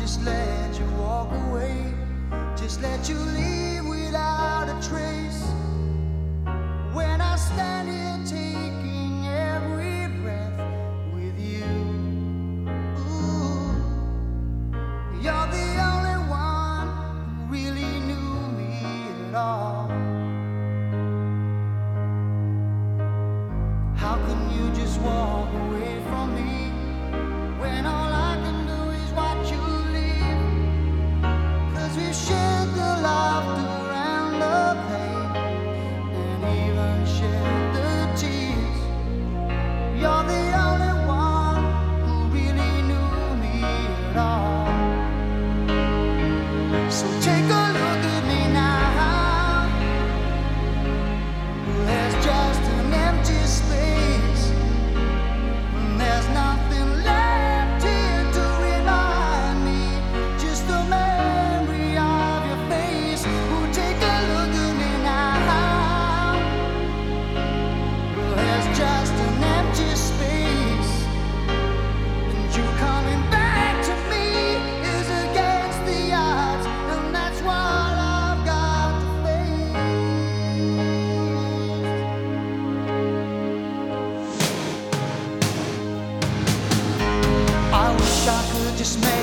just let you walk away, just let you leave without a trace. When I stand here taking every breath with you, ooh, you're the only one who really knew me at all. How can you just walk away from me when all I can do is watch you leave? 'Cause we've shared the laughter and the pain, and even shared the tears. You're the only one who really knew me at all. So take a look at me now. There's just an empty space. There's nothing left here to remind me, just the memory of your face. Oh, take a look at me now. There's just an empty space, and you coming back to me is against the odds, and that's what I've got to face. I wish I could just make